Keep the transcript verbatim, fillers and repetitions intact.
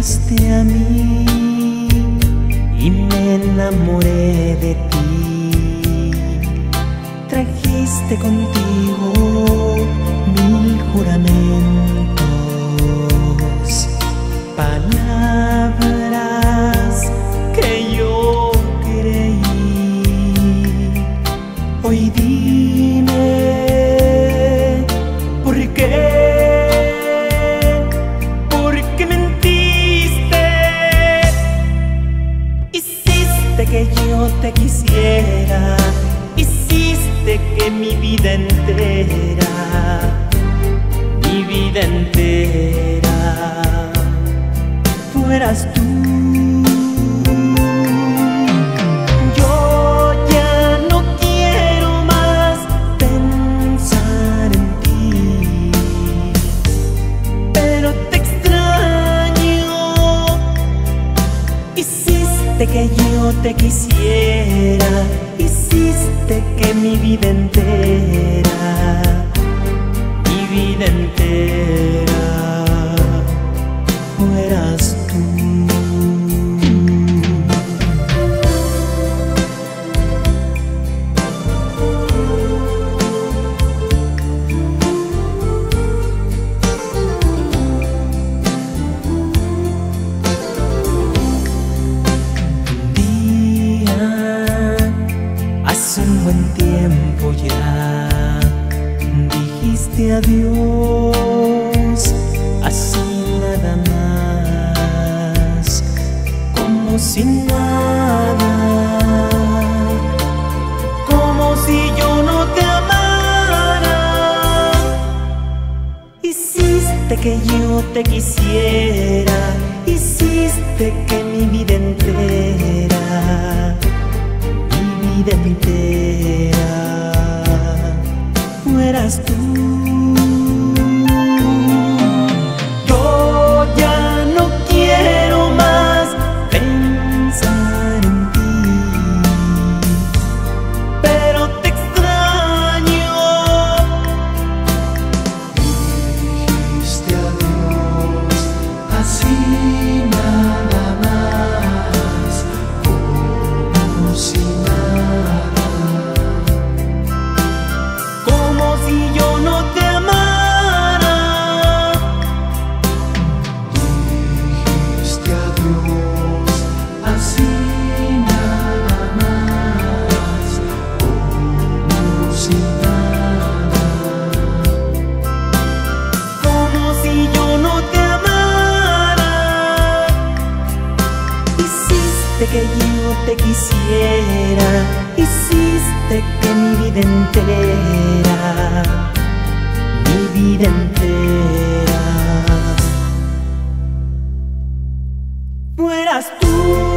Llegaste a mí y me enamoré de ti. Trajiste contigo mil juramentos, palabras que yo creí. Hoy dime por qué. Que yo te quisiera, hiciste que mi vida entera, mi vida entera, fueras tú. Yo ya no quiero más pensar en ti, pero te extraño. Hiciste que yo te quisiera, hiciste que mi vida entera, mi vida entera, fueras tú. Hace un buen tiempo ya dijiste adiós, así nada más, como si nada, como si yo no te amara. Hiciste que yo te quisiera, hiciste que mi vida entera, vida entera, fueras tú. Yo ya no quiero más pensar en ti, pero te extraño. Dijiste adiós, así nada más, como si que yo te quisiera, hiciste que mi vida entera, mi vida entera, fueras tú.